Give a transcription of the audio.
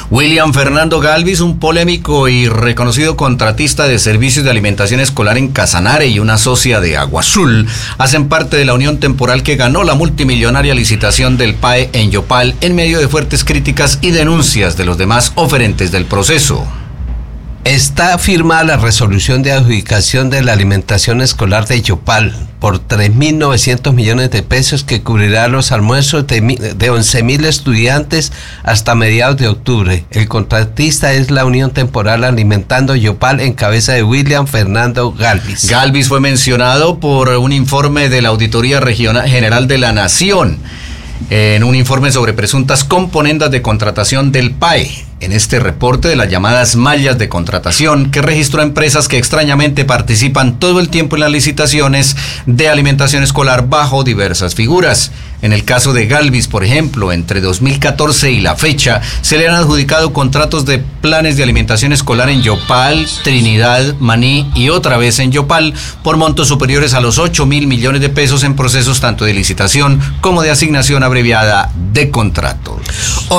William Fernando Galvis, un polémico y reconocido contratista de servicios de alimentación escolar en Casanare y una socia de Agua Azul, hacen parte de la unión temporal que ganó la multimillonaria licitación del PAE en Yopal en medio de fuertes críticas y denuncias de los demás oferentes del proceso. Está firmada la resolución de adjudicación de la alimentación escolar de Yopal por 3.900 millones de pesos que cubrirá los almuerzos de 11.000 estudiantes hasta mediados de octubre. El contratista es la Unión Temporal Alimentando Yopal en cabeza de William Fernando Galvis. Galvis fue mencionado por un informe de la Auditoría General de la Nación en un informe sobre presuntas componendas de contratación del PAE. En este reporte de las llamadas mallas de contratación que registró empresas que extrañamente participan todo el tiempo en las licitaciones de alimentación escolar bajo diversas figuras. En el caso de Galvis, por ejemplo, entre 2014 y la fecha, se le han adjudicado contratos de planes de alimentación escolar en Yopal, Trinidad, Maní y otra vez en Yopal por montos superiores a los 8.000 millones de pesos en procesos tanto de licitación como de asignación abreviada de contratos.